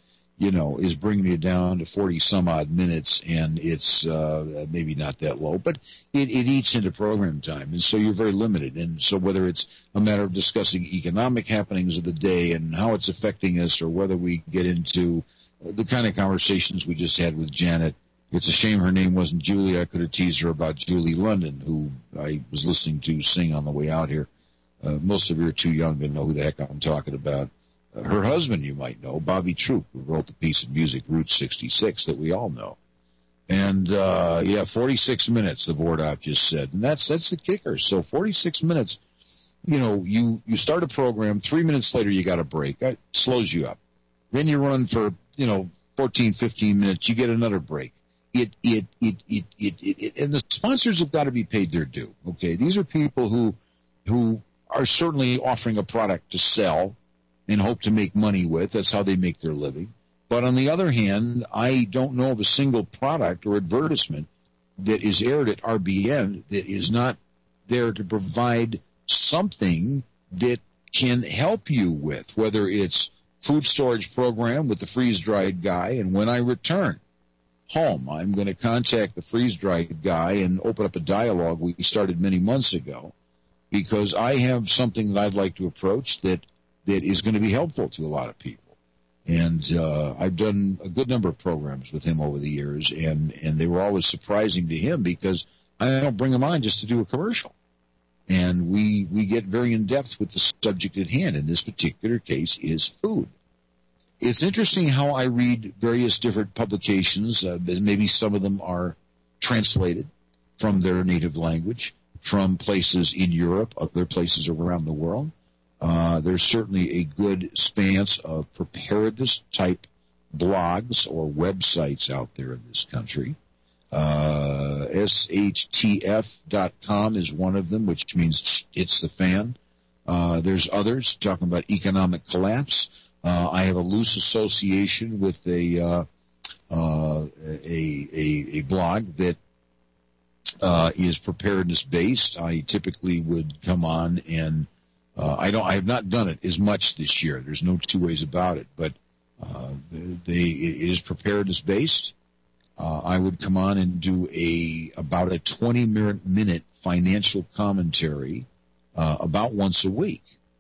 you know, is bringing you down to forty some odd minutes, and it's uh, maybe not that low, but it, it eats into program time, and so you're very limited. And so whether it's a matter of discussing economic happenings of the day and how it's affecting us, or whether we get into the kind of conversations we just had with Janet. It's a shame her name wasn't Julie. I could have teased her about Julie London, who I was listening to sing on the way out here. Uh, most of you are too young to know who the heck I'm talking about. Uh, her husband, you might know, Bobby Troup, who wrote the piece of music, Route sixty-six, that we all know. And, uh, yeah, forty-six minutes, the board op just said. And that's that's the kicker. So forty-six minutes, you know, you, you start a program, three minutes later you got a break. That slows you up. Then you run for, you know, fourteen, fifteen minutes, you get another break. It, it, it, it, it, it, it, and the sponsors have got to be paid their due. Okay. These are people who, who are certainly offering a product to sell and hope to make money with. That's how they make their living. But on the other hand, I don't know of a single product or advertisement that is aired at R B N that is not there to provide something that can help you with, whether it's food storage program with the freeze-dried guy, and when I return home, I'm going to contact the freeze-dried guy and open up a dialogue we started many months ago, because I have something that I'd like to approach that, that is going to be helpful to a lot of people. And uh, I've done a good number of programs with him over the years, and, and they were always surprising to him because I don't bring him on just to do a commercial. And we, we get very in-depth with the subject at hand. In this particular case is food. It's interesting how I read various different publications. Uh, maybe some of them are translated from their native language, from places in Europe, other places around the world. Uh, there's certainly a good span of preparedness-type blogs or websites out there in this country. Uh, S H T F dot com is one of them, which means it's the fan. Uh, there's others talking about economic collapse. Uh, I have a loose association with a, uh, uh, a, a, a blog that, uh, is preparedness based. I typically would come on and, uh, I don't, I have not done it as much this year. There's no two ways about it, but, uh, they, it is preparedness based. Uh, I would come on and do a, about a twenty minute financial commentary, uh, about once a week.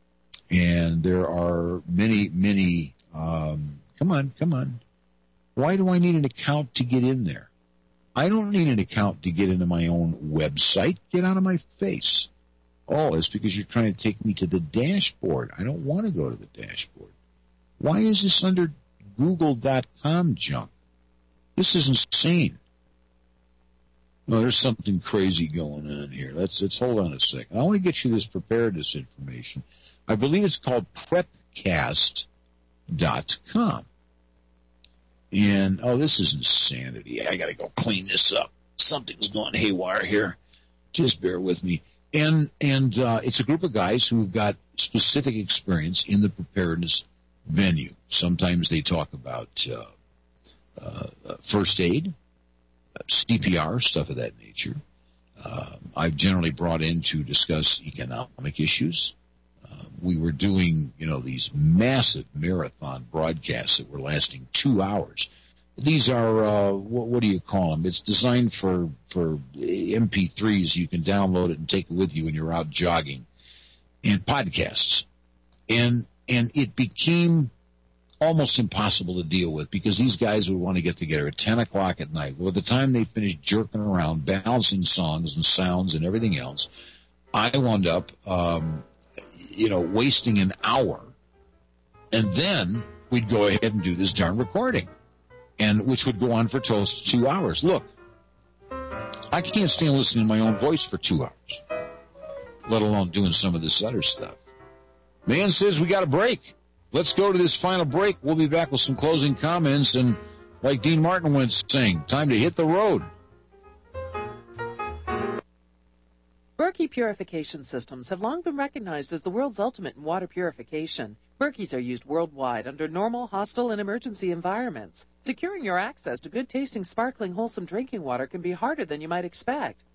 And there are many, many, um, come on, come on. Why do I need an account to get in there? I don't need an account to get into my own website. Get out of my face. Oh, it's because you're trying to take me to the dashboard. I don't want to go to the dashboard. Why is this under Google dot com junk? This is insane. No, there's something crazy going on here. Let's, let's hold on a second. I want to get you this preparedness information. I believe it's called prepcast dot com. And, oh, this is insanity. I got to go clean this up. Something's going haywire here. Just bear with me. And, and, uh, it's a group of guys who've got specific experience in the preparedness venue. Sometimes they talk about, uh, uh, first aid, C P R, stuff of that nature. Uh, I've generally brought in to discuss economic issues. Uh, we were doing, you know, these massive marathon broadcasts that were lasting two hours. These are, uh, what, what do you call them? It's designed for, for M P threes. You can download it and take it with you when you're out jogging, and podcasts. And, and it became almost impossible to deal with because these guys would want to get together at ten o'clock at night. Well, by the time they finished jerking around, balancing songs and sounds and everything else, I wound up, um, you know, wasting an hour. And then we'd go ahead and do this darn recording, and which would go on for close to two hours. Look, I can't stand listening to my own voice for two hours, let alone doing some of this other stuff. Man says we got a break. Let's go to this final break. We'll be back with some closing comments. And like Dean Martin once saying, time to hit the road. Berkey purification systems have long been recognized as the world's ultimate in water purification. Berkeys are used worldwide under normal, hostile, and emergency environments. Securing your access to good-tasting, sparkling, wholesome drinking water can be harder than you might expect.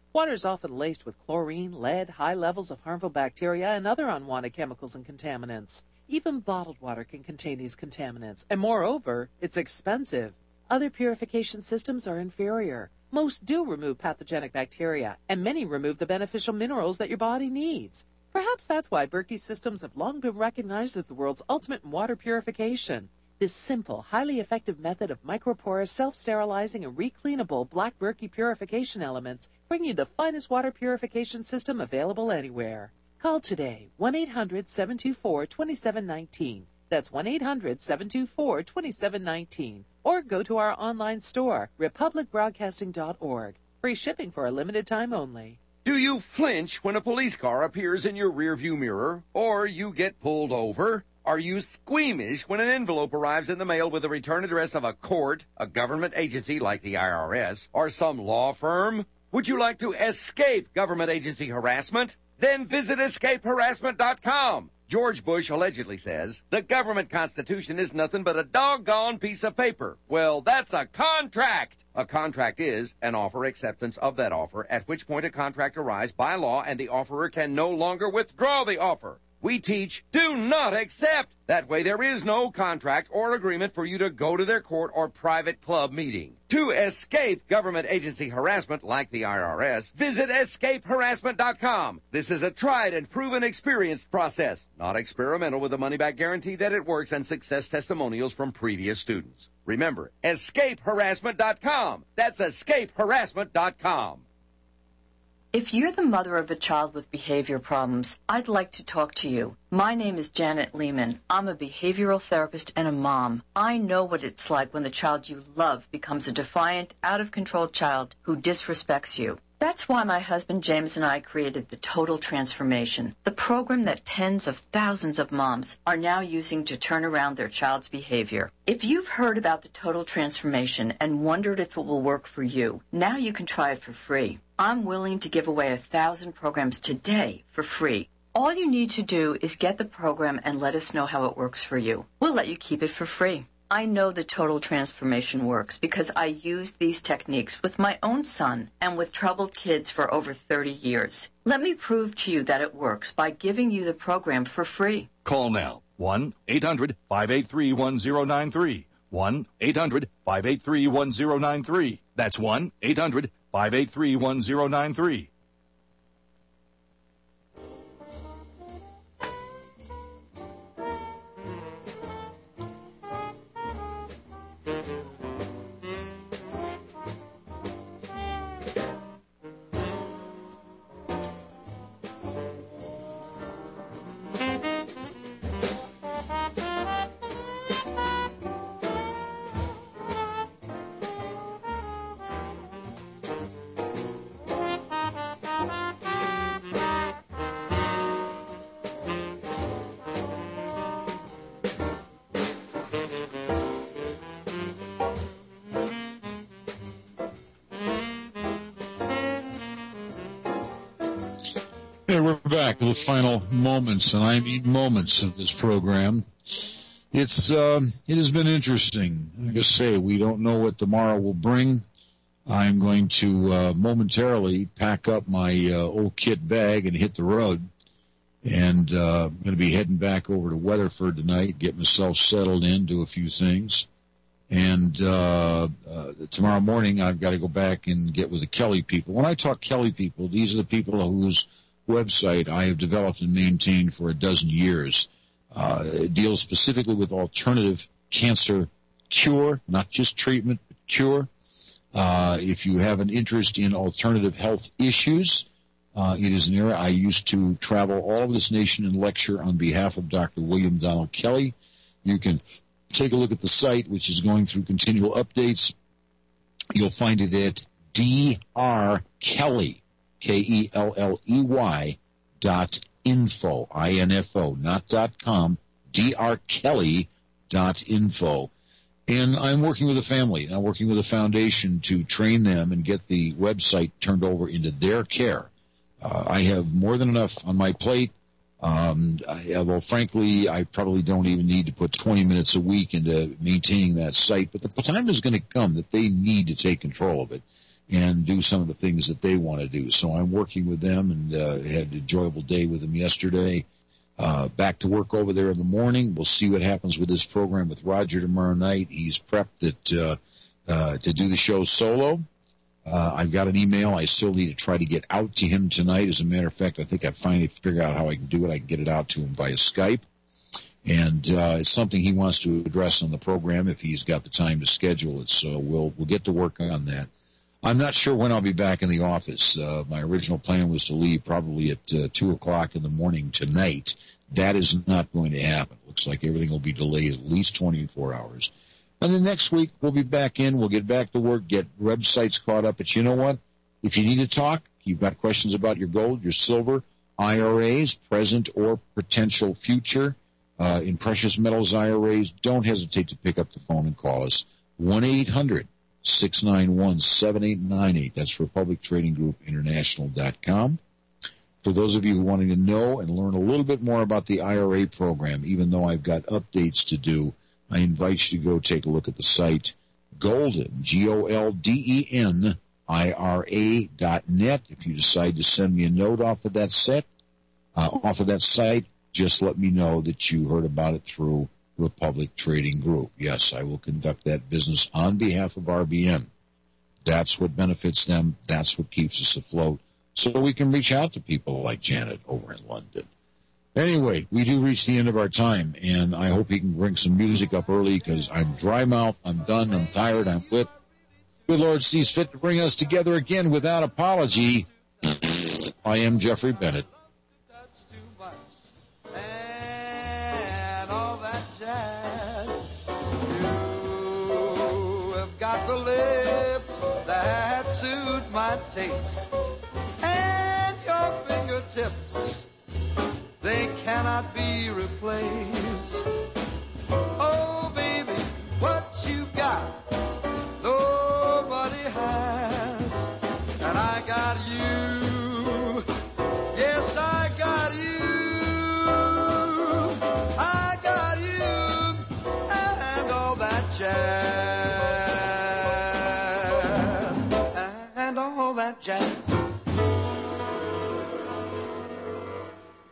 Water is often laced with chlorine, lead, high levels of harmful bacteria, and other unwanted chemicals and contaminants. Even bottled water can contain these contaminants, and moreover, it's expensive. Other purification systems are inferior. Most do remove pathogenic bacteria, and many remove the beneficial minerals that your body needs. Perhaps that's why Berkey systems have long been recognized as the world's ultimate in water purification. This simple, highly effective method of microporous, self-sterilizing, and recleanable black Berkey purification elements bring you the finest water purification system available anywhere. Call today, one eight hundred seven two four two seven one nine. That's one eight hundred seven two four two seven one nine. Or go to our online store, republic broadcasting dot org. Free shipping for a limited time only. Do you flinch when a police car appears in your rearview mirror, or you get pulled over? Are you squeamish when an envelope arrives in the mail with the return address of a court, a government agency like the I R S, or some law firm? Would you like to escape government agency harassment? Then visit escape harassment dot com. George Bush allegedly says, the government constitution is nothing but a doggone piece of paper. Well, that's a contract. A contract is an offer acceptance of that offer, at which point a contract arrives by law and the offerer can no longer withdraw the offer. We teach, do not accept. That way there is no contract or agreement for you to go to their court or private club meeting. To escape government agency harassment like the I R S, visit escape harassment dot com. This is a tried and proven experienced process, not experimental, with a money-back guarantee that it works and success testimonials from previous students. Remember, escape harassment dot com. That's escape harassment dot com. If you're the mother of a child with behavior problems, I'd like to talk to you. My name is Janet Lehman. I'm a behavioral therapist and a mom. I know what it's like when the child you love becomes a defiant, out-of-control child who disrespects you. That's why my husband James and I created the Total Transformation, the program that tens of thousands of moms are now using to turn around their child's behavior. If you've heard about the Total Transformation and wondered if it will work for you, now you can try it for free. I'm willing to give away a thousand programs today for free. All you need to do is get the program and let us know how it works for you. We'll let you keep it for free. I know the Total Transformation works because I used these techniques with my own son and with troubled kids for over thirty years. Let me prove to you that it works by giving you the program for free. Call now. one eight hundred five eight three one zero nine three. one eight hundred five eight three one zero nine three. That's one eight hundred five eight three one zero nine three. Hey, we're back with the final moments, and I need moments of this program. It's um, it has been interesting. Like I say, we don't know what tomorrow will bring. I'm going to uh, momentarily pack up my uh, old kit bag and hit the road, and uh, I'm going to be heading back over to Weatherford tonight, get myself settled in, do a few things. And uh, uh, tomorrow morning, I've got to go back and get with the Kelly people. When I talk Kelly people, these are the people whose website I have developed and maintained for a dozen years. Uh, it deals specifically with alternative cancer cure, not just treatment, but cure. Uh, if you have an interest in alternative health issues, uh, it is an area. I used to travel all over this nation and lecture on behalf of Doctor William Donald Kelly. You can take a look at the site, which is going through continual updates. You'll find it at D R Kelly. K E L L E Y dot info, I N F O, not dot com, D R Kelly dot info. And I'm working with a family. I'm working with a foundation to train them and get the website turned over into their care. Uh, I have more than enough on my plate. Um, I, although, frankly, I probably don't even need to put twenty minutes a week into maintaining that site. But the time is going to come that they need to take control of it. and do some of the things that they want to do. So I'm working with them, and uh, had an enjoyable day with them yesterday. Uh, back to work over there in the morning. We'll see what happens with this program with Roger tomorrow night. He's prepped it, uh, uh, to do the show solo. Uh, I've got an email I still need to try to get out to him tonight. As a matter of fact, I think I finally figured out how I can do it. I can get it out to him via Skype. And uh, it's something he wants to address on the program if he's got the time to schedule it. So we'll we'll get to work on that. I'm not sure when I'll be back in the office. Uh, my original plan was to leave probably at uh, two o'clock in the morning tonight. That is not going to happen. Looks like everything will be delayed at least twenty-four hours. And then next week, we'll be back in. We'll get back to work, get websites caught up. But you know what? If you need to talk, you've got questions about your gold, your silver, I R As, present or potential future, uh, in precious metals I R As, don't hesitate to pick up the phone and call us. one eight hundred six nine one seven eight nine eight. That's Republic Trading Group International dot com. For those of you who wanting to know and learn a little bit more about the I R A program, even though I've got updates to do, I invite you to go take a look at the site, Golden, G O L D E N, I R A dot net. If you decide to send me a note off of that set, uh, off of that site, just let me know that you heard about it through Republic Trading Group. Yes, I will conduct that business on behalf of R B N. That's what benefits them. That's what keeps us afloat. So we can reach out to people like Janet over in London. Anyway, we do reach the end of our time, and I hope he can bring some music up early because I'm dry mouth, I'm done, I'm tired, I'm lit. Good Lord sees fit to bring us together again without apology. I am Jeffrey Bennett. And all that jazz. You have got the lips that suit my taste. And your fingertips, they cannot be replaced. Oh, baby, what you got, nobody has. And I got you, yes, I got you. I got you, and all that jazz. And all that jazz.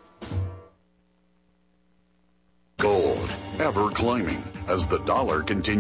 Gold, ever climbing as the dollar continues.